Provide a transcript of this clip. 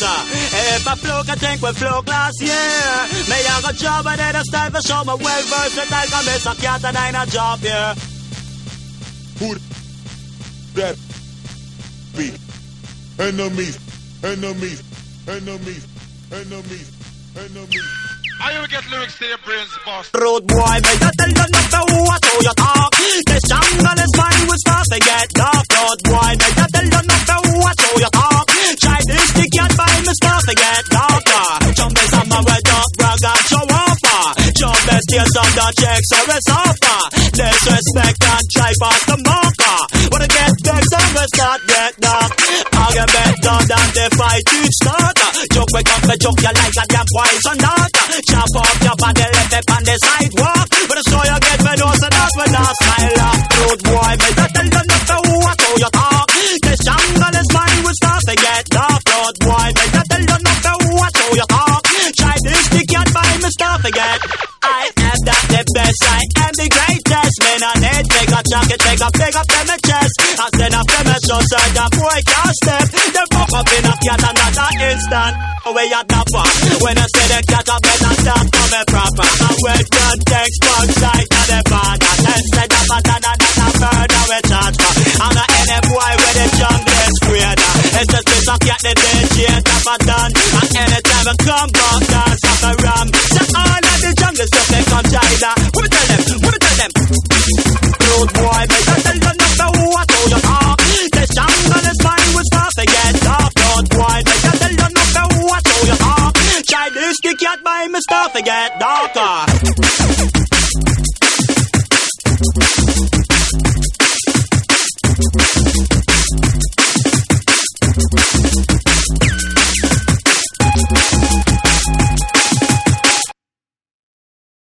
If I flow, I think we flow last year. Me I got job and then I style for show my well versatile. Can miss a cat and I ain't a job here. Who that be? Enemies. I will get lyrics to your brains, boss. Road boy, me that tell you not who I told you talk. The jungle is mine, was fast to get dark. Road boy, me that tell you not who I told you talk. Try this, the cat by me start to get darker. Jump is on my way, dog, brag and show off. Jump best tears on the checks or it's offer. Disrespect and try past the marker. When I get vexed, I will start get dark. I get better than the fight each starter. Joke wake up and joke you like a damn poison dart. Chop off your body, left it on the sidewalk. But I saw you get me nose and that's when I smile up. Road boy, me that tell you not who I told you talk. The jungle is mine, we start to get dark. Road boy, me that tell you not who I told you talk. Try this, the cat by me start to get. I am that the best, I am the greatest. Man, I need take a jacket, take a big up in my chest. I stand up in my show, so that boy can't step. The fuck up in a cat and not an instant. Away at the fuck. When I say the cat up in a stop, coming proper. I will gun text, bug sight, and the bad. And say the bad and a bird, I will charge for. I'm not any boy with the jungle is greater. It's just this I get the DJ, top of done. And anytime I come back, dance up a ram. So all of the jungle stuff, they come China. What do tell them? Road boy, me that tell you not who I told you talk. The jungle is mine, we start to get dark. Road boy, me that tell you not who I told you talk. Try this, the cat by me start to get darker.